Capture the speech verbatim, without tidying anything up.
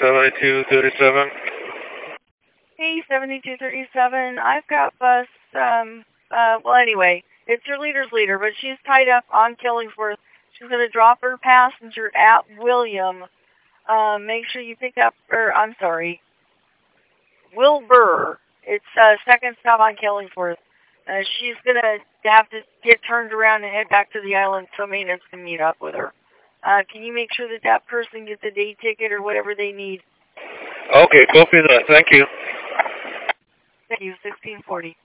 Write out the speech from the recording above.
seventy-two thirty-seven. Hey, seventy-two thirty-seven. I've got bus, um, uh, well, anyway, it's your leader's leader, but she's tied up on Killingsworth. She's going to drop her passenger at William. Um, make sure you pick up, or I'm sorry, Wilbur. It's uh, second stop on Killingsworth. Uh, she's going to have to get turned around and head back to the island so maintenance can meet up with her. Uh, can you make sure that that person gets a day ticket or whatever they need? Okay, copy that. Thank you. Thank you, sixteen forty.